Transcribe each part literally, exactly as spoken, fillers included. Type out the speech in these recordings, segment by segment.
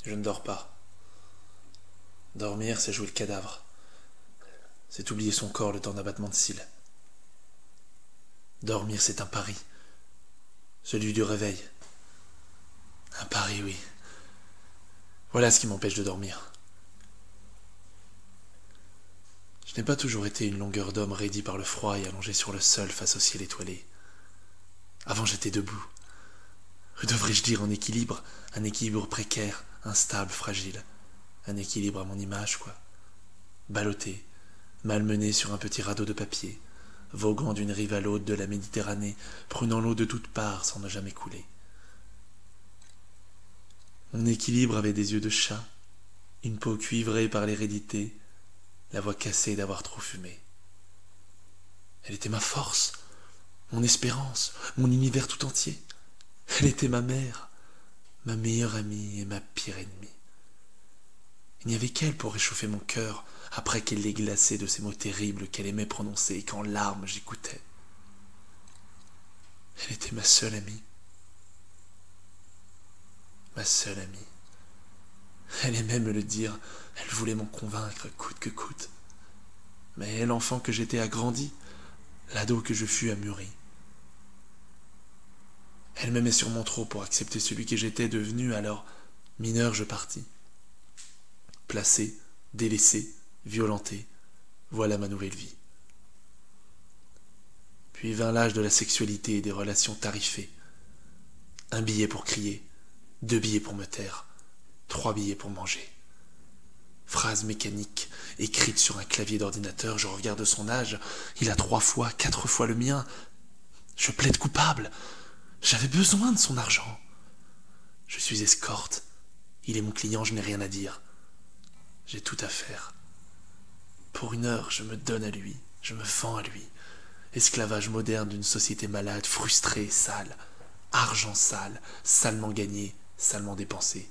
Je ne dors pas. Dormir, c'est jouer le cadavre. C'est oublier son corps le temps d'un battement de cils. Dormir, c'est un pari. Celui du réveil. Un pari, oui. Voilà ce qui m'empêche de dormir. Je n'ai pas toujours été une longueur d'homme raidi par le froid et allongé sur le sol face au ciel étoilé. Avant, j'étais debout. Devrais-je dire en équilibre, un équilibre précaire, instable, fragile. Un équilibre à mon image, quoi. Ballotté, malmené sur un petit radeau de papier, voguant d'une rive à l'autre de la Méditerranée, prenant l'eau de toutes parts sans ne jamais couler. Mon équilibre avait des yeux de chat, une peau cuivrée par l'hérédité, la voix cassée d'avoir trop fumé. Elle était ma force, mon espérance, mon univers tout entier. Elle était ma mère, ma meilleure amie et ma pire ennemie. Il n'y avait qu'elle pour réchauffer mon cœur après qu'elle l'ait glacé de ces mots terribles qu'elle aimait prononcer et qu'en larmes j'écoutais. Elle était ma seule amie. Ma seule amie. Elle aimait me le dire, elle voulait m'en convaincre coûte que coûte. Mais l'enfant que j'étais a grandi, l'ado que je fus a mûri. Elle m'aimait sûrement trop pour accepter celui que j'étais devenu, alors, mineur, je partis. Placé, délaissé, violenté, voilà ma nouvelle vie. Puis vint l'âge de la sexualité et des relations tarifées. Un billet pour crier, deux billets pour me taire, trois billets pour manger. Phrase mécanique, écrite sur un clavier d'ordinateur, je regarde son âge, il a trois fois, quatre fois le mien. Je plaide coupable, j'avais besoin de son argent. Je suis escorte, il est mon client, je n'ai rien à dire. J'ai tout à faire. Pour une heure, je me donne à lui, je me vends à lui. Esclavage moderne d'une société malade, frustrée, sale. Argent sale, salement gagné, salement dépensé.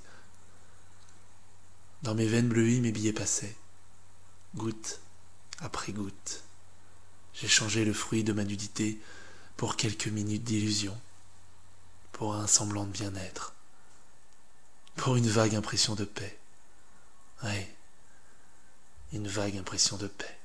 Dans mes veines bleuies, mes billets passaient. Goutte après goutte. J'ai changé le fruit de ma nudité pour quelques minutes d'illusion, pour un semblant de bien-être, pour une vague impression de paix. Ouais, une vague impression de paix.